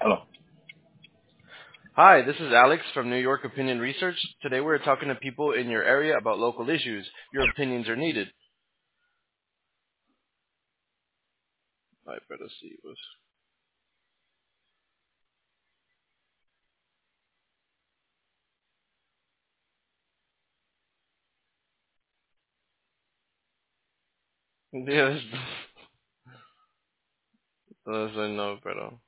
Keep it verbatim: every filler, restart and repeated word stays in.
Hello. Hi, this is Alex from New York Opinion Research. Today we're talking to people in your area about local issues. Your opinions are needed. Ay, pero sí, pues. Yes. Entonces no, pero...